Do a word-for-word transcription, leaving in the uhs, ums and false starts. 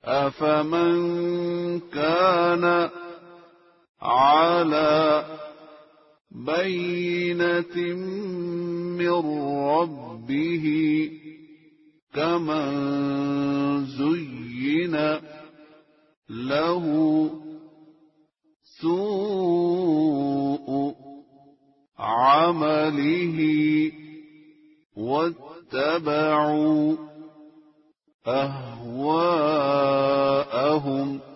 أفمن كان على بينة من ربه كمن زين له سوء عمله واتبعوا أهواءهم